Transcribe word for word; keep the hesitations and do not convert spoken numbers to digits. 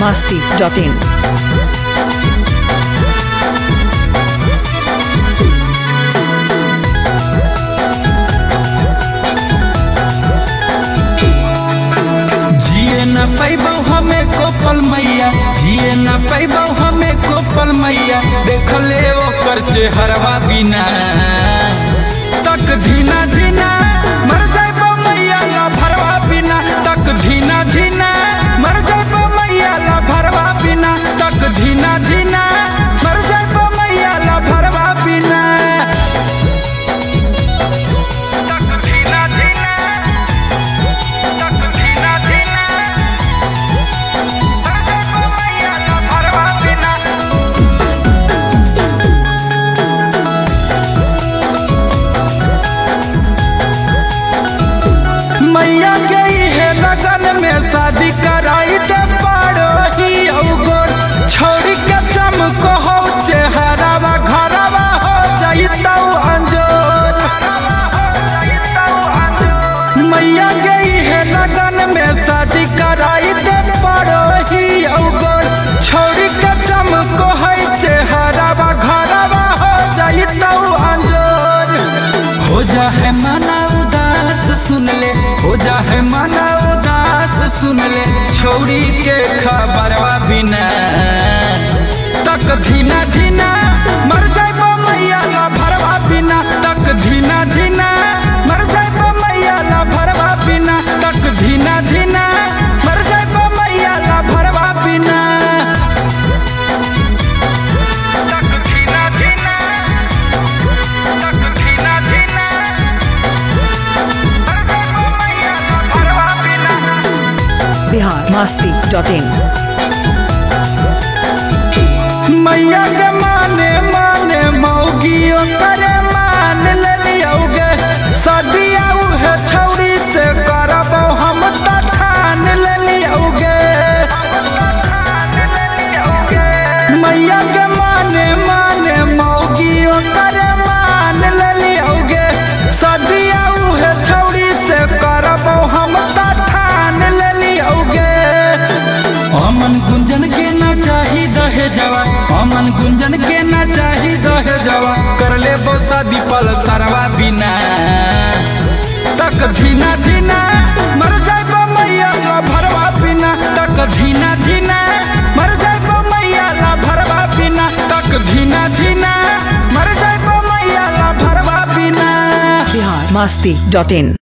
masti dot in. जिए न पैबौ हमें कोपल मैया, जिए न पैबौ हमें कोपल मैया, देख ले ओकर चेहरवा बिना तक धीना धीना मर जाबो मैया ला भरवा बिना, तक धीना धीना मर जाबो मैया ला भरवा बिना, तक धीना धीना मर जाबो मैया ला भरवा बिना, तक धीना धीना तक धीना धीना मर जाबो मैया ला भरवा बिना। मैया गई है लगन में शादी कराई दे पारो ही अवगोर, छोड़ी के चमको हो चेहरावा घरवा हो जाइतौ अंजोर। मैया गई है लगन में शादी कराई दे पारो ही अवगोर, छोड़ी के चमको है चेहरावा घरवा हो जाइतौ अंजोर। हो जा है मना उदास सुन ले, हो जा है मना उदास सुन ले, छोड़ी के खबरवा बिना तक धीना धीना मर जाबो मैया ला भरवा बिना, तक धीना धीना मर जाबो मैया ला भरवा बिना, तक धीना धीना मर जाबो मैया ला भरवा बिना, तक धीना धीना तक Dhina Dhina Bihar masti dot in. मैया के माने माने मौगियो करे मान ले लियोगे, सदिया उहे छौड़ी से करबो हम त ठान ले लियोगे। मैया के माने माने मौगियो करे मान ले लियोगे, सदिया उहे छौड़ी से करबो हम त ठान ले लियोगे। अमन गुंजन के ना चाही दहे जवा, अमन गुंजन के ना चाही दहे जवा, कर ले बो शादी पल सरवा बिना तक धीना धीना मर जाबो मैया ला भरवा बिना, तक धीना धीना मर जाबो मैया ला भरवा बिना, तक धीना धीना मर जाबो मैया ला भरवा बिना। Bihar masti dot in.